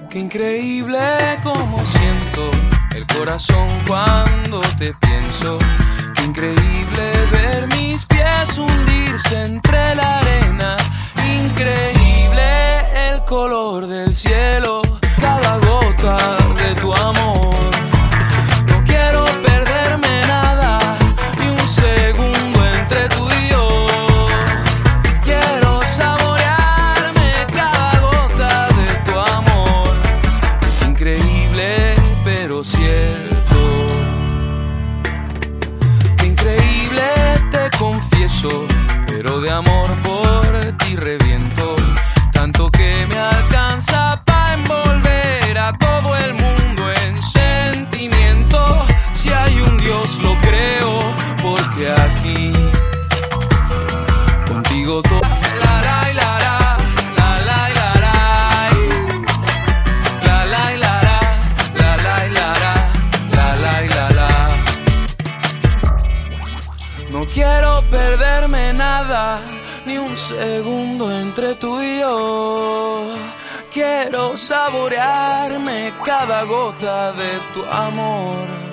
Qué increíble como siento el corazón cuando te pienso. Qué increíble ver mis pies hundirse entre la arena. Increíble el color del cielo, cada gota de tu amor. No quiero perderme nada, ni un segundo entre tú y yo. Quiero saborearme cada gota de tu amor. Es increíble, pero cierto. Qué increíble, te confieso, pero de amor por ti reviento. Tanto que me alcanza para envolver a todo el mundo en sentimiento. Si hay un Dios lo creo, porque aquí contigo todo. La la la la, la la la la, la la la la, la la la la, la la. No quiero perderme nada, ni un segundo entre tú y yo. Quiero saborearme cada gota de tu amor.